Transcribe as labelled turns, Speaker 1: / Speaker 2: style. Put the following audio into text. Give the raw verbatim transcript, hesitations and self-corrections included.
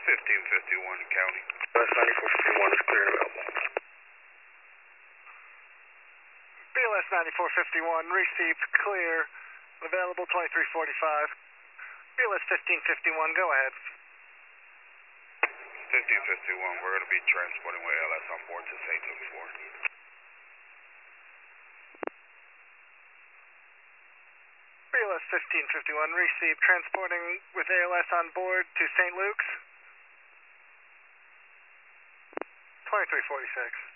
Speaker 1: fifteen fifty-one County.
Speaker 2: A L S ninety-four fifty-one is clear and available.
Speaker 3: B L S ninety-four fifty-one, received, clear, available twenty-three forty-five. B L S fifteen fifty-one, go ahead.
Speaker 1: fifteen fifty-one, we're going to be transporting with A L S on board to Saint Luke's Ward.
Speaker 3: B L S fifteen fifty-one, received, transporting with A L S on board to Saint Luke's. twenty-three forty-six.